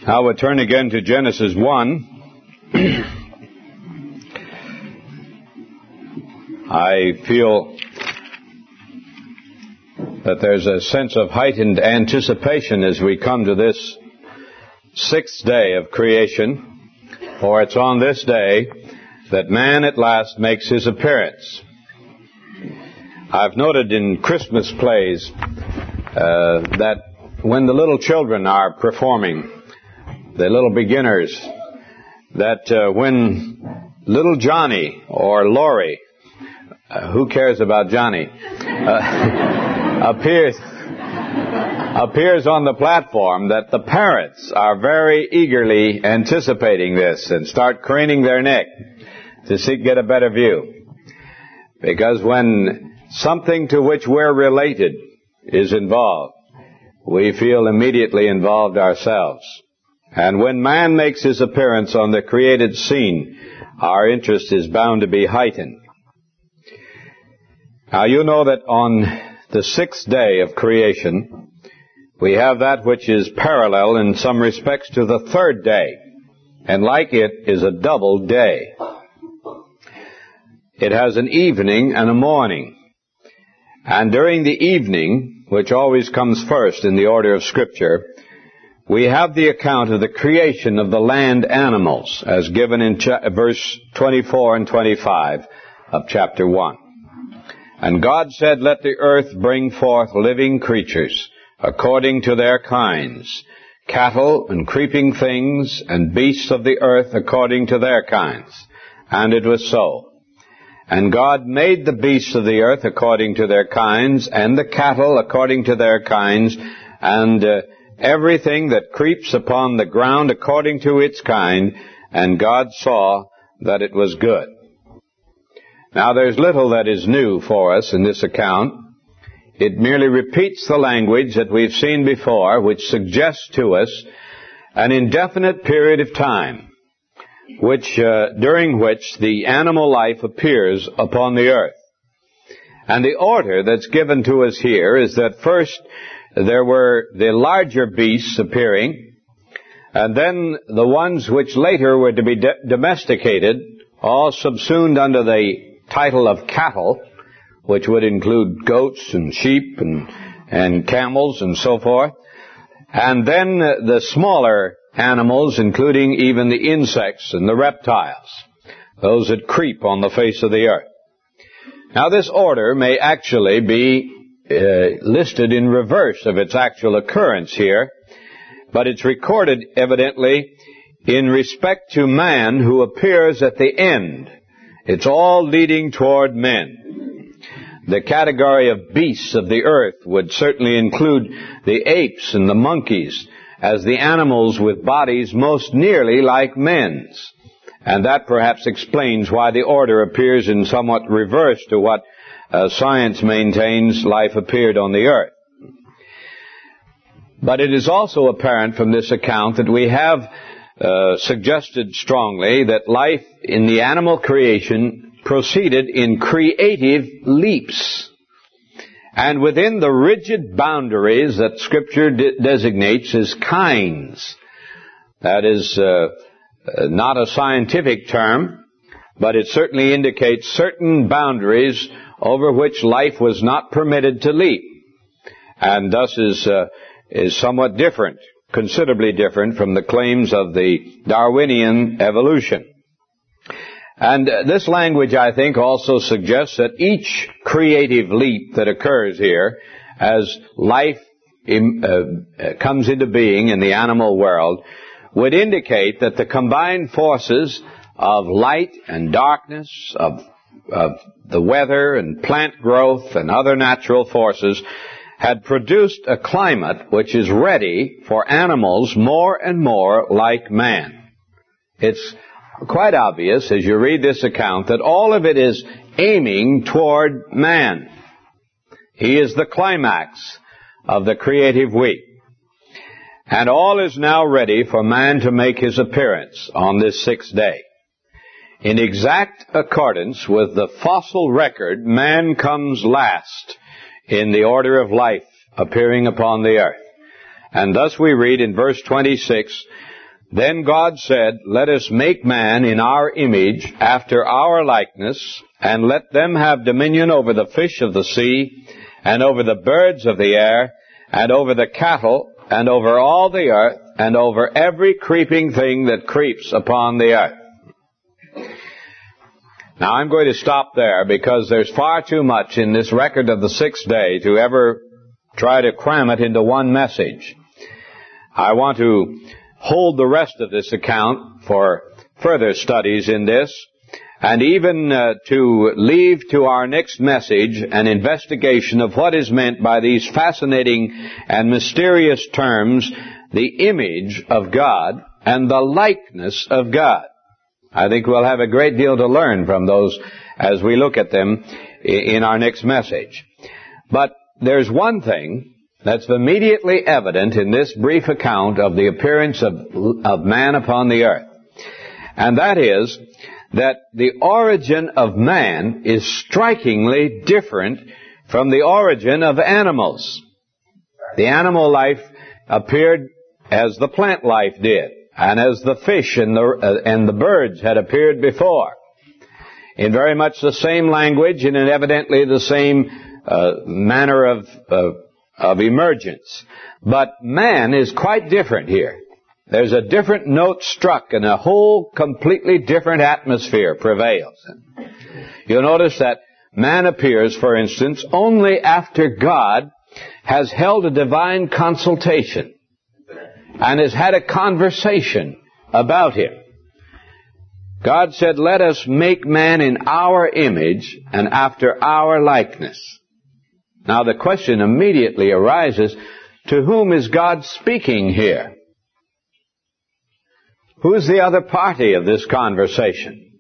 I would turn again to Genesis 1. I feel that there's a sense of heightened anticipation as we come to this sixth day of creation, for it's on this day that man at last makes his appearance. I've noted in Christmas plays that when the little children are performing, the little beginners, that when little Johnny or Laurie, who cares about Johnny, appears on the platform, that the parents are very eagerly anticipating this and start craning their neck to get a better view. Because when something to which we're related is involved, we feel immediately involved ourselves. And when man makes his appearance on the created scene, our interest is bound to be heightened. Now you know that on the sixth day of creation, we have that which is parallel in some respects to the third day, and like it is a double day. It has an evening and a morning. And during the evening, which always comes first in the order of Scripture, we have the account of the creation of the land animals, as given in verse 24 and 25 of chapter 1. And God said, "Let the earth bring forth living creatures, according to their kinds, cattle and creeping things, and beasts of the earth according to their kinds." And it was so. And God made the beasts of the earth according to their kinds, and the cattle according to their kinds, and everything that creeps upon the ground according to its kind, and God saw that it was good. Now there's little that is new for us in this account. It merely repeats the language that we've seen before, which suggests to us an indefinite period of time, during which the animal life appears upon the earth. And the order that's given to us here is that first there were the larger beasts appearing, and then the ones which later were to be domesticated, all subsumed under the title of cattle, which would include goats and sheep and camels and so forth. And then the smaller animals, including even the insects and the reptiles, those that creep on the face of the earth. Now this order may actually be listed in reverse of its actual occurrence here, but it's recorded evidently in respect to man who appears at the end. It's all leading toward men. The category of beasts of the earth would certainly include the apes and the monkeys as the animals with bodies most nearly like men's. And that perhaps explains why the order appears in somewhat reverse to what science maintains life appeared on the earth. But it is also apparent from this account that we have suggested strongly that life in the animal creation proceeded in creative leaps. And within the rigid boundaries that Scripture designates as kinds. That is not a scientific term, but it certainly indicates certain boundaries over which life was not permitted to leap, and thus is somewhat different, considerably different from the claims of the Darwinian evolution. And this language, I think, also suggests that each creative leap that occurs here as life comes into being in the animal world would indicate that the combined forces of light and darkness, of the weather and plant growth and other natural forces had produced a climate which is ready for animals more and more like man. It's quite obvious as you read this account that all of it is aiming toward man. He is the climax of the creative week. And all is now ready for man to make his appearance on this sixth day. In exact accordance with the fossil record, man comes last in the order of life appearing upon the earth. And thus we read in verse 26, Then God said, let us make man in our image, after our likeness, and let them have dominion over the fish of the sea, and over the birds of the air, and over the cattle, and over all the earth, and over every creeping thing that creeps upon the earth. Now I'm going to stop there because there's far too much in this record of the sixth day to ever try to cram it into one message. I want to hold the rest of this account for further studies in this, and even to leave to our next message an investigation of what is meant by these fascinating and mysterious terms, the image of God and the likeness of God. I think we'll have a great deal to learn from those as we look at them in our next message. But there's one thing that's immediately evident in this brief account of the appearance of man upon the earth, and that is that the origin of man is strikingly different from the origin of animals. The animal life appeared as the plant life did, and as the fish and the birds had appeared before, in very much the same language and in evidently the same manner of emergence. But man is quite different here. There's a different note struck, and a whole completely different atmosphere prevails. You'll notice that man appears, for instance, only after God has held a divine consultation and has had a conversation about him. God said, let us make man in our image and after our likeness. Now the question immediately arises, to whom is God speaking here? Who is the other party of this conversation?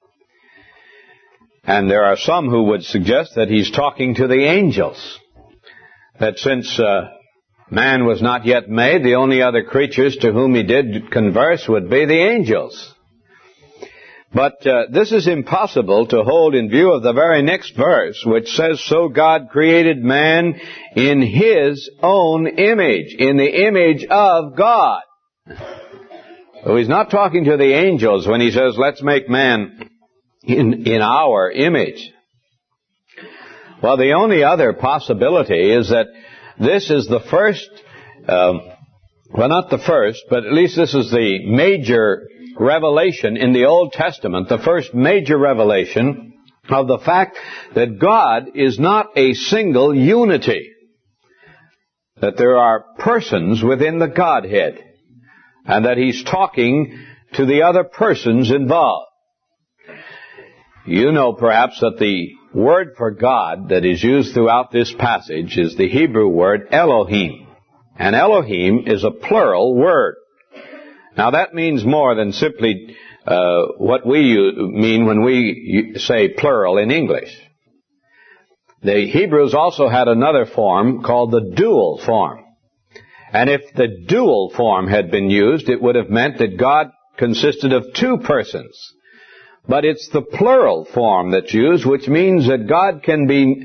And there are some who would suggest that he's talking to the angels. That since man was not yet made, the only other creatures to whom he did converse would be the angels. But this is impossible to hold in view of the very next verse, which says, so God created man in his own image, in the image of God. So he's not talking to the angels when he says, let's make man in our image. Well, the only other possibility is that this is the first, well, not the first, but at least this is the major revelation in the Old Testament, the first major revelation of the fact that God is not a single unity, that there are persons within the Godhead, and that he's talking to the other persons involved. You know perhaps that the word for God that is used throughout this passage is the Hebrew word Elohim. And Elohim is a plural word. Now that means more than simply what we mean when we say plural in English. The Hebrews also had another form called the dual form. And if the dual form had been used, it would have meant that God consisted of two persons. But it's the plural form that's used, which means that God can be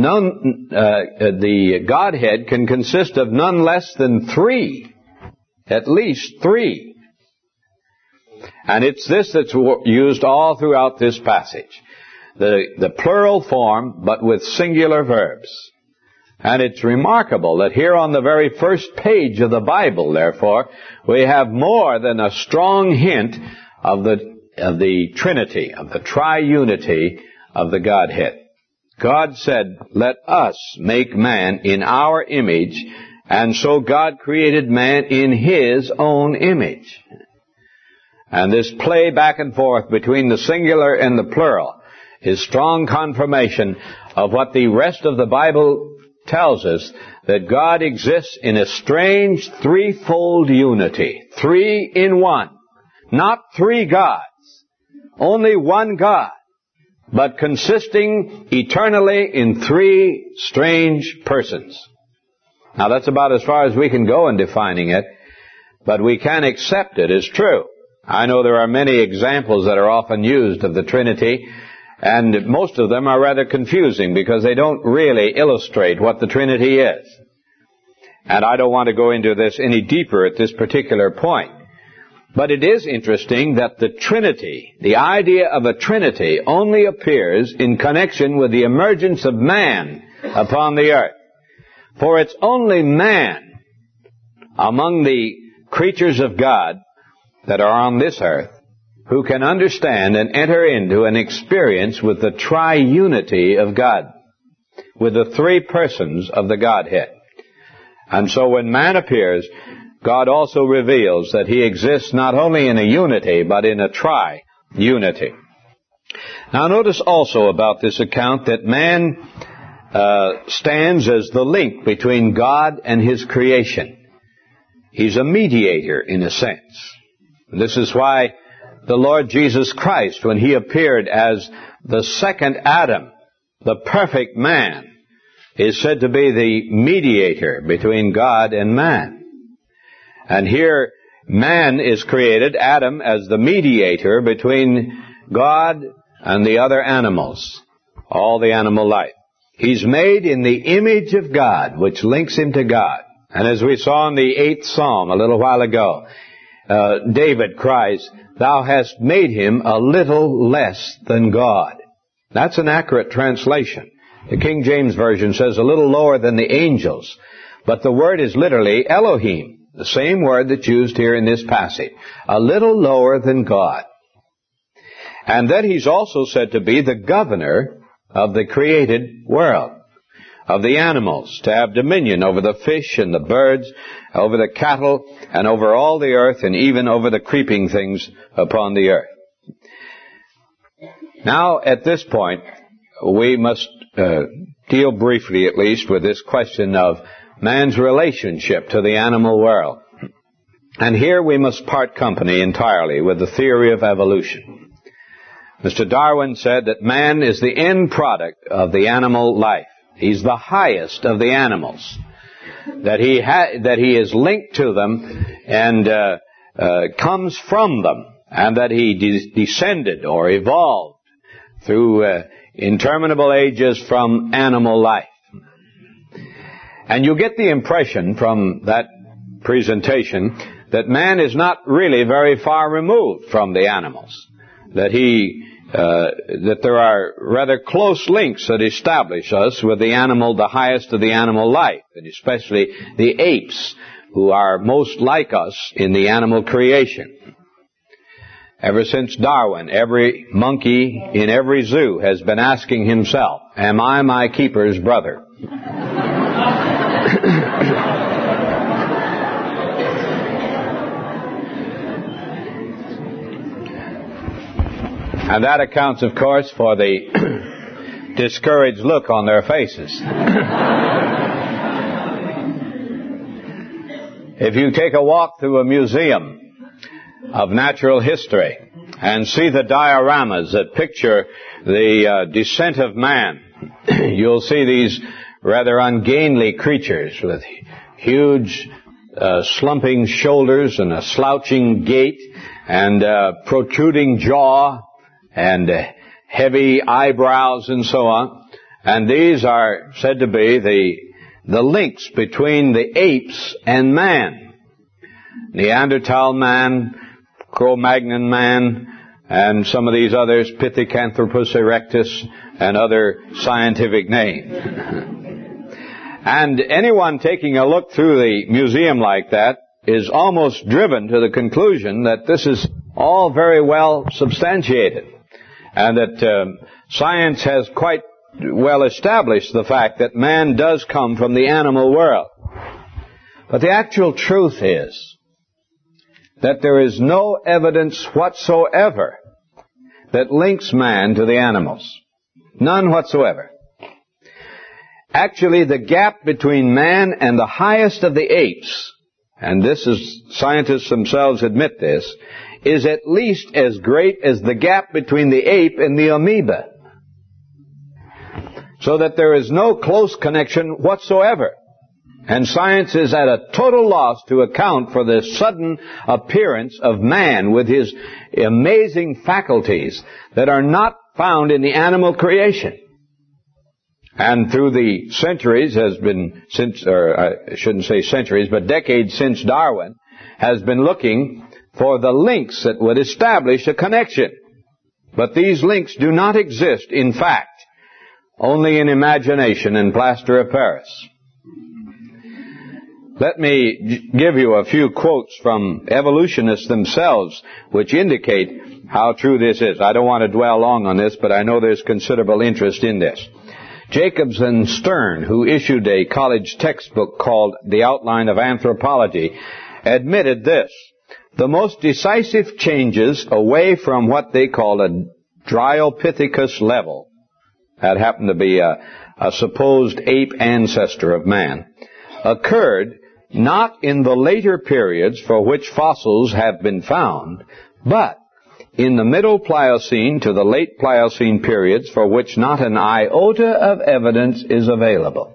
the Godhead can consist of none less than three. At least three. And it's this that's used all throughout this passage. The plural form, but with singular verbs. And it's remarkable that here on the very first page of the Bible, therefore, we have more than a strong hint of the Trinity, of the triunity of the Godhead. God said, let us make man in our image, and so God created man in his own image. And this play back and forth between the singular and the plural is strong confirmation of what the rest of the Bible tells us, that God exists in a strange threefold unity. Three in one. Not three gods. Only one God. But consisting eternally in three strange persons. Now that's about as far as we can go in defining it, but we can accept it as true. I know there are many examples that are often used of the Trinity, and most of them are rather confusing because they don't really illustrate what the Trinity is. And I don't want to go into this any deeper at this particular point. But it is interesting that the Trinity, the idea of a Trinity, only appears in connection with the emergence of man upon the earth. For it's only man among the creatures of God that are on this earth who can understand and enter into an experience with the triunity of God, with the three persons of the Godhead. And so when man appears, God also reveals that he exists not only in a unity, but in a tri-unity. Now notice also about this account that man stands as the link between God and his creation. He's a mediator in a sense. This is why the Lord Jesus Christ, when he appeared as the second Adam, the perfect man, is said to be the mediator between God and man. And here, man is created, Adam, as the mediator between God and the other animals, all the animal life. He's made in the image of God, which links him to God. And as we saw in the 8th Psalm a little while ago, David cries, "Thou hast made him a little less than God." That's an accurate translation. The King James Version says a little lower than the angels. But the word is literally Elohim, the same word that's used here in this passage. A little lower than God. And then he's also said to be the governor of the created world, of the animals, to have dominion over the fish and the birds, over the cattle, and over all the earth, and even over the creeping things upon the earth. Now, at this point, we must deal briefly, at least, with this question of man's relationship to the animal world. And here we must part company entirely with the theory of evolution. Mr. Darwin said that man is the end product of the animal life. He's the highest of the animals. That he is linked to them and comes from them, and that he descended or evolved through interminable ages from animal life. And you get the impression from that presentation that man is not really very far removed from the animals. That there are rather close links that establish us with the animal, the highest of the animal life, and especially the apes, who are most like us in the animal creation. Ever since Darwin, every monkey in every zoo has been asking himself, "Am I my keeper's brother?" And that accounts, of course, for the discouraged look on their faces. If you take a walk through a museum of natural history and see the dioramas that picture the descent of man, you'll see these rather ungainly creatures with huge slumping shoulders and a slouching gait and protruding jaw and heavy eyebrows and so on. And these are said to be the links between the apes and man. Neanderthal man, Cro-Magnon man, and some of these others, Pithecanthropus erectus, and other scientific names. And anyone taking a look through the museum like that is almost driven to the conclusion that this is all very well substantiated, and that science has quite well established the fact that man does come from the animal world. But the actual truth is that there is no evidence whatsoever that links man to the animals. None whatsoever. Actually, the gap between man and the highest of the apes, and this is, scientists themselves admit this, is at least as great as the gap between the ape and the amoeba. So that there is no close connection whatsoever. And science is at a total loss to account for the sudden appearance of man with his amazing faculties that are not found in the animal creation. And through the centuries has been, since, or I shouldn't say centuries, but decades since Darwin, has been looking for the links that would establish a connection. But these links do not exist in fact, only in imagination and plaster of Paris. Let me give you a few quotes from evolutionists themselves which indicate how true this is. I don't want to dwell long on this, but I know there's considerable interest in this. Jacobs and Stern, who issued a college textbook called The Outline of Anthropology, admitted this: the most decisive changes away from what they call a Dryopithecus level, that happened to be a supposed ape ancestor of man, occurred not in the later periods for which fossils have been found, but in the Middle Pliocene to the Late Pliocene periods for which not an iota of evidence is available.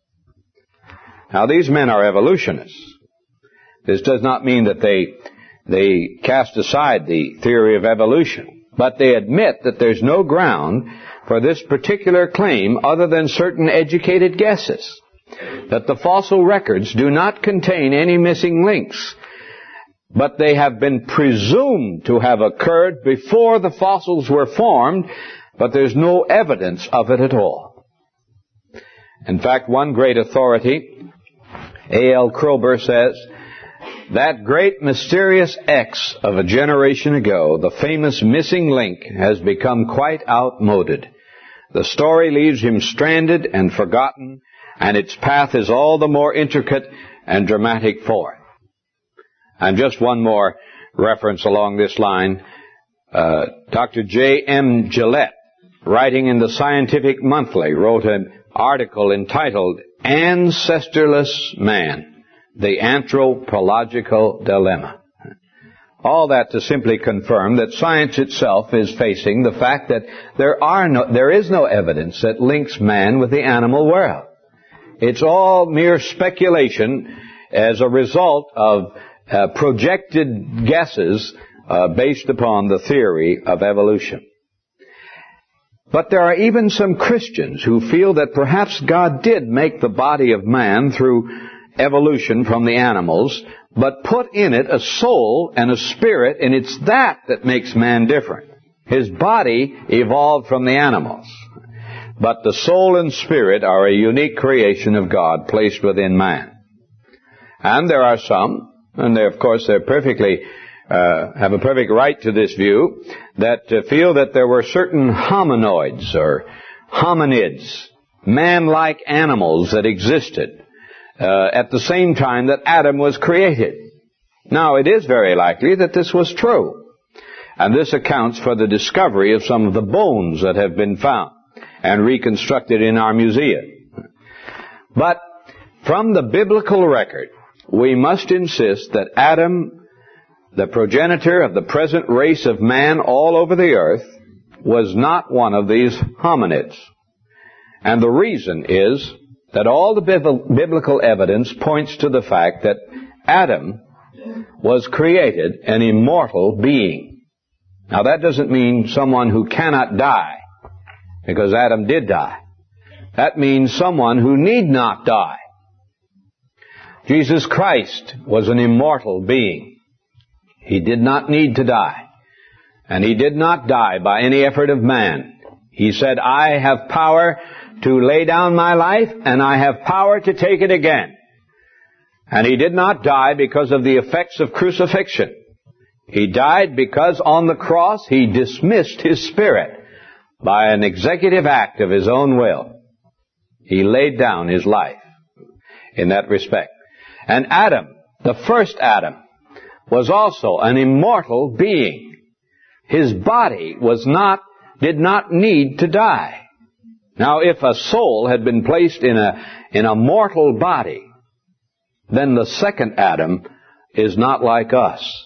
Now, these men are evolutionists. This does not mean that they cast aside the theory of evolution, but they admit that there's no ground for this particular claim other than certain educated guesses, that the fossil records do not contain any missing links, but they have been presumed to have occurred before the fossils were formed, but there's no evidence of it at all. In fact, one great authority, A.L. Kroeber, says, that great mysterious X of a generation ago, the famous missing link, has become quite outmoded. The story leaves him stranded and forgotten, and its path is all the more intricate and dramatic for it. And just one more reference along this line. Dr. J.M. Gillette, writing in the Scientific Monthly, wrote an article entitled Ancestorless Man, the Anthropological Dilemma. All that to simply confirm that science itself is facing the fact that there is no evidence that links man with the animal world. It's all mere speculation as a result of projected guesses based upon the theory of evolution. But there are even some Christians who feel that perhaps God did make the body of man through evolution from the animals, but put in it a soul and a spirit, and it's that makes man different. His body evolved from the animals, but the soul and spirit are a unique creation of God placed within man. And there are some, and they, of course, they're perfectly have a perfect right to this view, that feel that there were certain hominoids or hominids, man-like animals that existed at the same time that Adam was created. Now, it is very likely that this was true, and this accounts for the discovery of some of the bones that have been found and reconstructed in our museum. But from the biblical record, we must insist that Adam, the progenitor of the present race of man all over the earth, was not one of these hominids. And the reason is that all the biblical evidence points to the fact that Adam was created an immortal being. Now, that doesn't mean someone who cannot die, because Adam did die. That means someone who need not die. Jesus Christ was an immortal being. He did not need to die. And he did not die by any effort of man. He said, I have power to lay down my life, and I have power to take it again. And he did not die because of the effects of crucifixion. He died because on the cross he dismissed his spirit by an executive act of his own will. He laid down his life in that respect. And Adam, the first Adam, was also an immortal being. His body did not need to die. Now, if a soul had been placed in a mortal body, then the second Adam is not like us.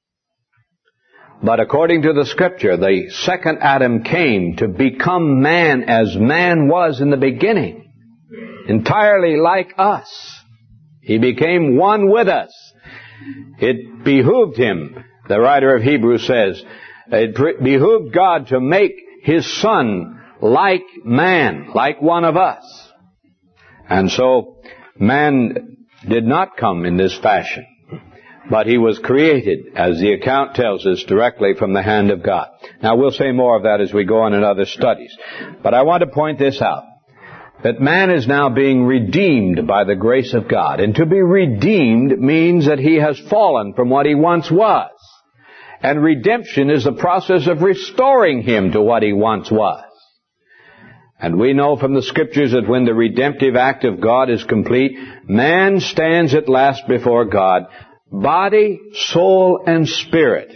But according to the Scripture, the second Adam came to become man as man was in the beginning, entirely like us. He became one with us. It behooved him, the writer of Hebrews says, it behooved God to make his Son like man, like one of us. And so man did not come in this fashion, but he was created, as the account tells us, directly from the hand of God. Now, we'll say more of that as we go on in other studies. But I want to point this out, that man is now being redeemed by the grace of God. And to be redeemed means that he has fallen from what he once was. And redemption is the process of restoring him to what he once was. And we know from the Scriptures that when the redemptive act of God is complete, man stands at last before God, body, soul, and spirit,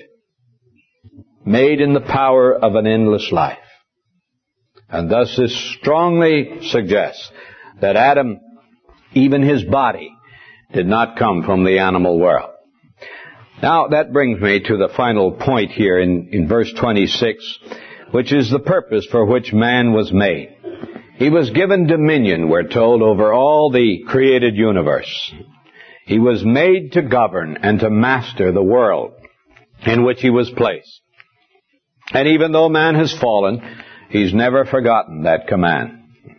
made in the power of an endless life. And thus this strongly suggests that Adam, even his body, did not come from the animal world. Now that brings me to the final point here in verse 26, which is the purpose for which man was made. He was given dominion, we're told, over all the created universe. He was made to govern and to master the world in which he was placed. And even though man has fallen, he's never forgotten that command.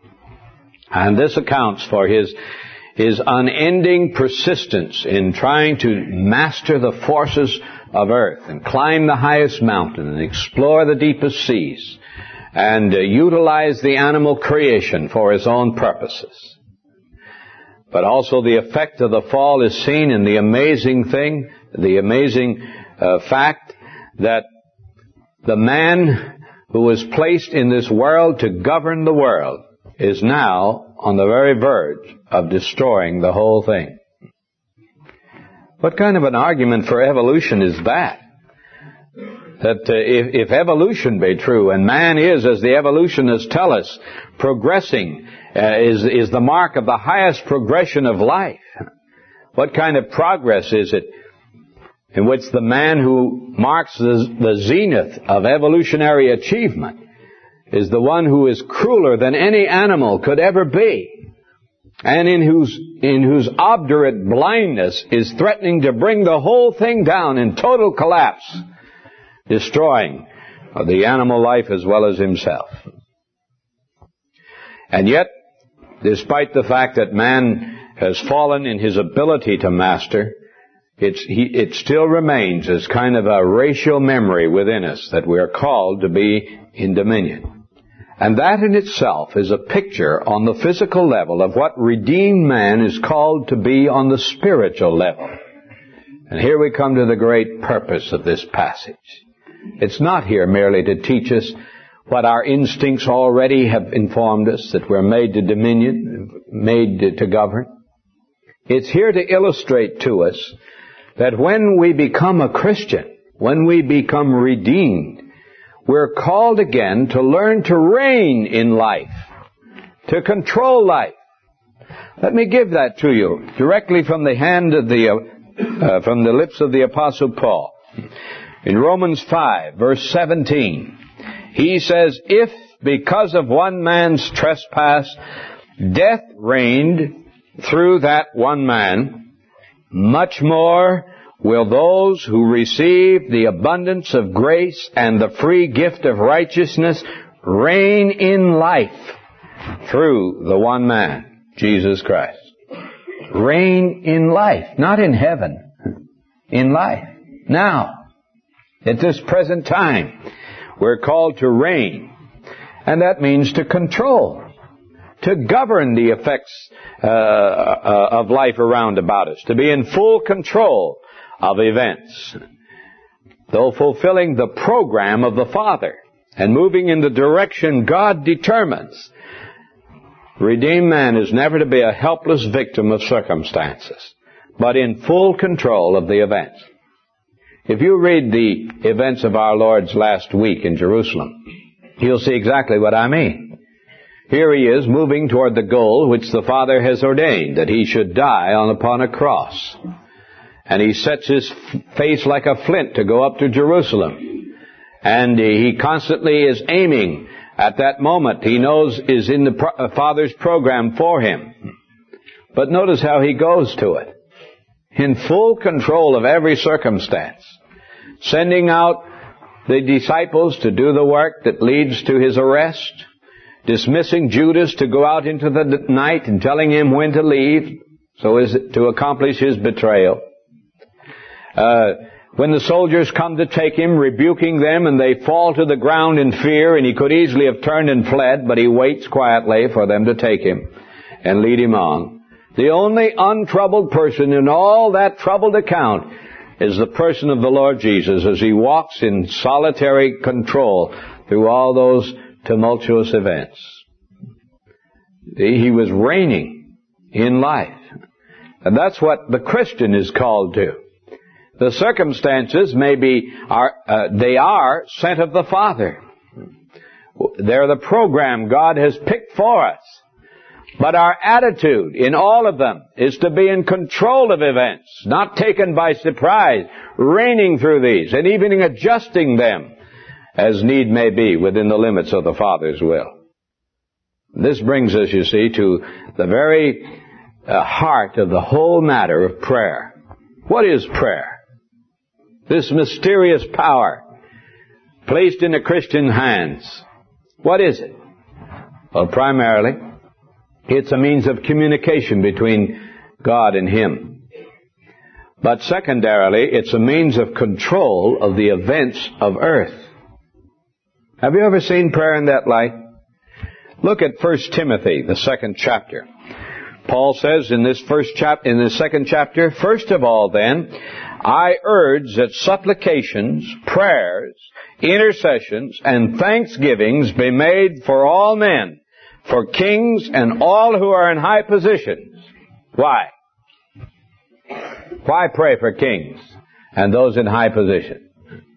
And this accounts for his unending persistence in trying to master the forces of earth and climb the highest mountain and explore the deepest seas and utilize the animal creation for his own purposes. But also the effect of the fall is seen in the amazing thing, the amazing fact that the man who was placed in this world to govern the world is now on the very verge of destroying the whole thing. What kind of an argument for evolution is that? That if evolution be true, and man is, as the evolutionists tell us, progressing, is the mark of the highest progression of life. What kind of progress is it in which the man who marks the zenith of evolutionary achievement is the one who is crueler than any animal could ever be, and in whose obdurate blindness is threatening to bring the whole thing down in total collapse, destroying the animal life as well as himself. And yet, despite the fact that man has fallen in his ability to master, it still remains as kind of a racial memory within us that we are called to be in dominion. And that in itself is a picture on the physical level of what redeemed man is called to be on the spiritual level. And here we come to the great purpose of this passage. It's not here merely to teach us what our instincts already have informed us, that we're made to dominion, made to govern. It's here to illustrate to us that when we become a Christian, when we become redeemed, we're called again to learn to reign in life, to control life. Let me give that to you directly from the hand of from the lips of the Apostle Paul. In Romans 5, verse 17, he says, "If because of one man's trespass death reigned through that one man, much more will those who receive the abundance of grace and the free gift of righteousness reign in life through the one man, Jesus Christ." Reign in life, not in heaven, in life. Now, at this present time, we're called to reign, and that means to control, to govern the effects of life around about us, to be in full control of events, though fulfilling the program of the Father and moving in the direction God determines. Redeemed man is never to be a helpless victim of circumstances, but in full control of the events. If you read the events of our Lord's last week in Jerusalem, you'll see exactly what I mean. Here he is moving toward the goal which the Father has ordained, that he should die upon a cross. And he sets his face like a flint to go up to Jerusalem. And he constantly is aiming at that moment he knows is in the Father's program for him. But notice how he goes to it. In full control of every circumstance. Sending out the disciples to do the work that leads to his arrest. Dismissing Judas to go out into the night and telling him when to leave so as to accomplish his betrayal. When the soldiers come to take him, rebuking them, and they fall to the ground in fear, and he could easily have turned and fled, but he waits quietly for them to take him and lead him on. The only untroubled person in all that troubled account is the person of the Lord Jesus as he walks in solitary control through all those tumultuous events. He was reigning in life. And that's what the Christian is called to. The circumstances they are sent of the Father. They're the program God has picked for us. But our attitude in all of them is to be in control of events, not taken by surprise, reigning through these, and even adjusting them as need may be within the limits of the Father's will. This brings us, you see, to the very heart of the whole matter of prayer. What is prayer? This mysterious power placed in a Christian's hands. What is it? Well, primarily, it's a means of communication between God and him. But secondarily, it's a means of control of the events of earth. Have you ever seen prayer in that light? Look at 1 Timothy, the 2nd chapter. Paul says in this in the 2nd chapter, "First of all then, I urge that supplications, prayers, intercessions, and thanksgivings be made for all men, for kings and all who are in high positions." Why? Why pray for kings and those in high position?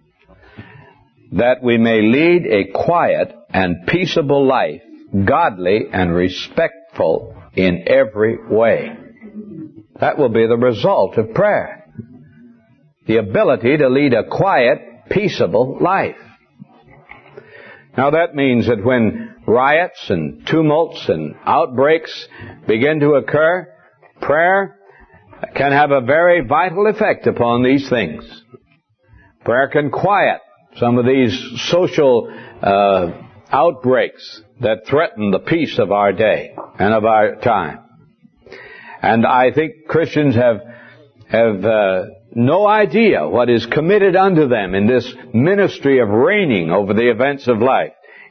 That we may lead a quiet and peaceable life, godly and respectful in every way. That will be the result of prayer. The ability to lead a quiet, peaceable life. Now that means that when riots and tumults and outbreaks begin to occur, prayer can have a very vital effect upon these things. Prayer can quiet some of these social outbreaks that threaten the peace of our day and of our time. And I think Christians have no idea what is committed unto them in this ministry of reigning over the events of life.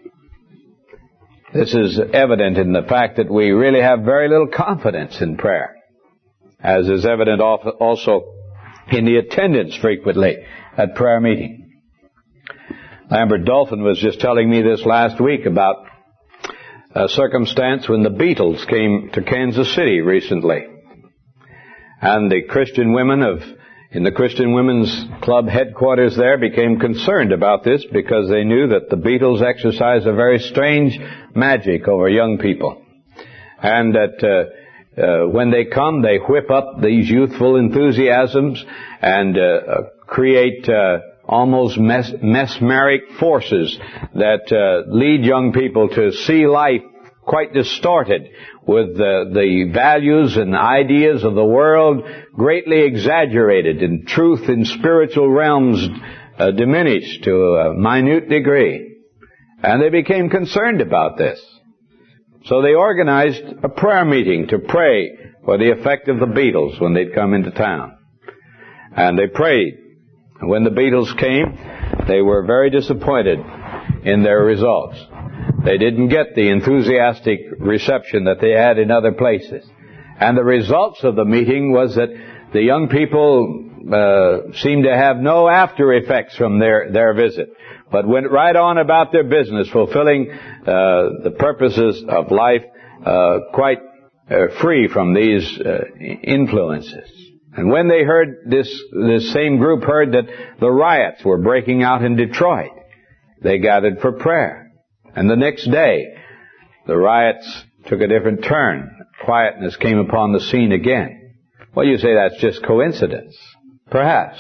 This is evident in the fact that we really have very little confidence in prayer, as is evident also in the attendance frequently at prayer meeting. Lambert Dolphin was just telling me this last week about a circumstance when the Beatles came to Kansas City recently. And the Christian women in the Christian Women's Club headquarters there became concerned about this because they knew that the Beatles exercise a very strange magic over young people. And that when they come, they whip up these youthful enthusiasms and create almost mesmeric forces that lead young people to see life quite distorted, with the values and ideas of the world greatly exaggerated, and truth in spiritual realms diminished to a minute degree. And they became concerned about this. So they organized a prayer meeting to pray for the effect of the Beatles when they'd come into town. And they prayed. And when the Beatles came, they were very disappointed in their results. They didn't get the enthusiastic reception that they had in other places. And the results of the meeting was that the young people seemed to have no after effects from their visit, but went right on about their business, fulfilling the purposes of life quite free from these influences. And when they heard this same group heard that the riots were breaking out in Detroit, they gathered for prayer. And the next day, the riots took a different turn. Quietness came upon the scene again. Well, you say that's just coincidence. Perhaps.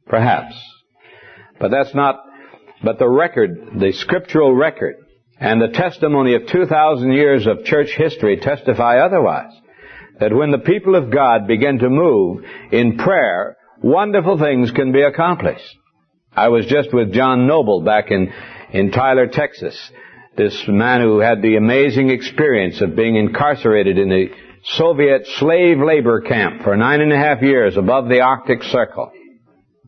But that's not, but the record, the scriptural record, and the testimony of 2,000 years of church history testify otherwise. That when the people of God begin to move in prayer, wonderful things can be accomplished. I was just with John Noble back in Tyler, Texas. This man who had the amazing experience of being incarcerated in a Soviet slave labor camp for 9.5 years above the Arctic Circle.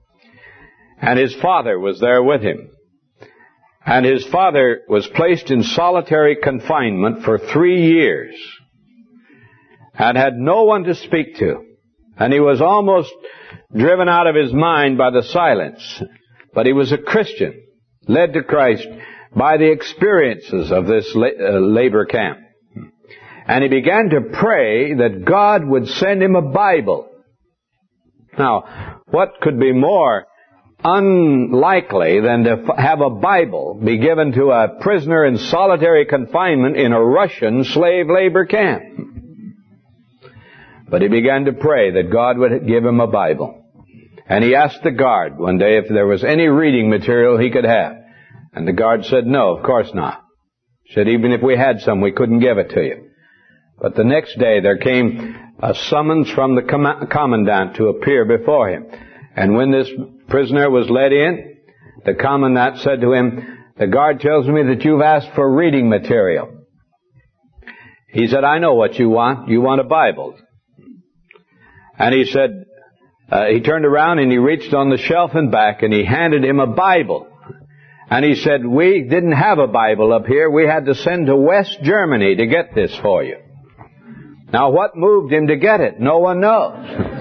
And his father was there with him. And his father was placed in solitary confinement for 3 years and had no one to speak to. And he was almost driven out of his mind by the silence. But he was a Christian, led to Christ by the experiences of this labor camp. And he began to pray that God would send him a Bible. Now, what could be more unlikely than to have a Bible be given to a prisoner in solitary confinement in a Russian slave labor camp? But he began to pray that God would give him a Bible. And he asked the guard one day if there was any reading material he could have. And the guard said, no, of course not. He said, even if we had some, we couldn't give it to you. But the next day there came a summons from the commandant to appear before him. And when this prisoner was led in, the commandant said to him, the guard tells me that you've asked for reading material. He said, I know what you want. You want a Bible. And he said, he turned around and he reached on the shelf and back and he handed him a Bible. And he said, we didn't have a Bible up here. We had to send to West Germany to get this for you. Now, what moved him to get it? No one knows.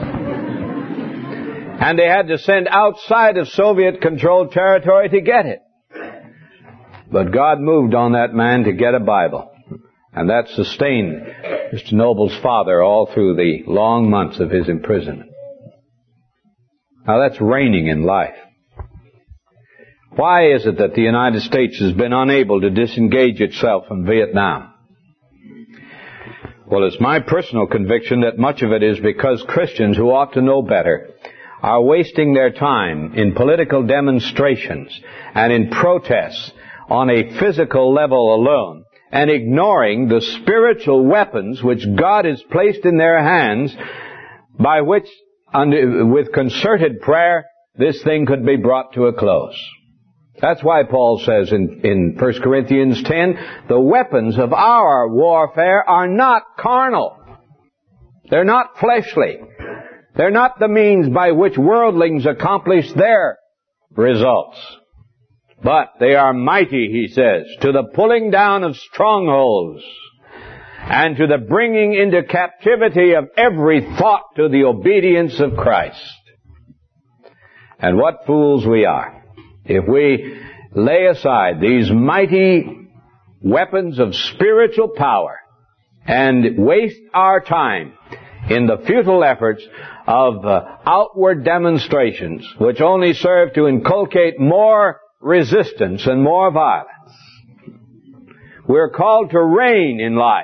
And they had to send outside of Soviet-controlled territory to get it. But God moved on that man to get a Bible. And that sustained Mr. Noble's father all through the long months of his imprisonment. Now, that's reigning in life. Why is it that the United States has been unable to disengage itself from Vietnam? Well, it's my personal conviction that much of it is because Christians who ought to know better are wasting their time in political demonstrations and in protests on a physical level alone and ignoring the spiritual weapons which God has placed in their hands by which, with concerted prayer, this thing could be brought to a close. That's why Paul says in 1 Corinthians 10, the weapons of our warfare are not carnal. They're not fleshly. They're not the means by which worldlings accomplish their results. But they are mighty, he says, to the pulling down of strongholds and to the bringing into captivity of every thought to the obedience of Christ. And what fools we are if we lay aside these mighty weapons of spiritual power and waste our time in the futile efforts of outward demonstrations which only serve to inculcate more resistance and more violence. We're called to reign in life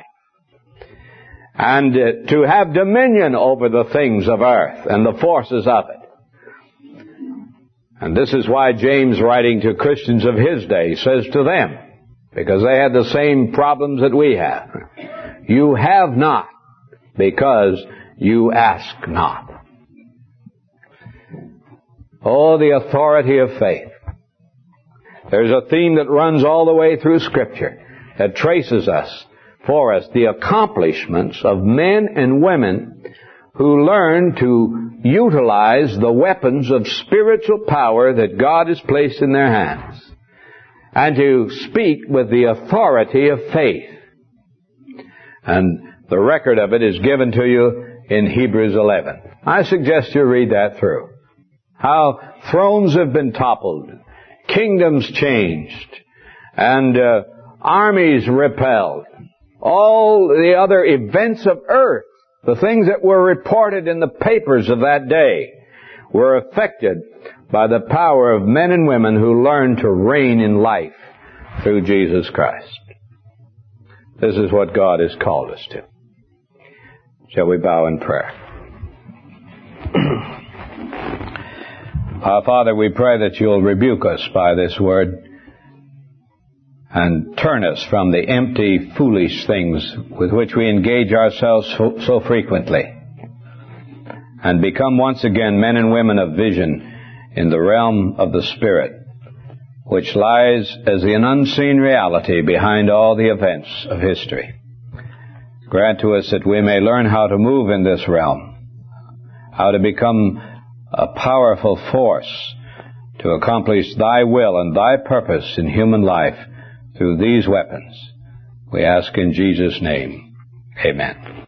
and to have dominion over the things of earth and the forces of it. And this is why James, writing to Christians of his day, says to them, because they had the same problems that we have, you have not because you ask not. Oh, the authority of faith. There's a theme that runs all the way through Scripture that traces for us the accomplishments of men and women who learn to utilize the weapons of spiritual power that God has placed in their hands and to speak with the authority of faith. And the record of it is given to you in Hebrews 11. I suggest you read that through. How thrones have been toppled, kingdoms changed, and armies repelled. All the other events of earth, the things that were reported in the papers of that day, were affected by the power of men and women who learned to reign in life through Jesus Christ. This is what God has called us to. Shall we bow in prayer? Our Father, we pray that you'll rebuke us by this word and turn us from the empty, foolish things with which we engage ourselves so frequently, and become once again men and women of vision in the realm of the Spirit, which lies as an unseen reality behind all the events of history. Grant to us that we may learn how to move in this realm, how to become a powerful force to accomplish Thy will and Thy purpose in human life through these weapons. We ask in Jesus' name. Amen.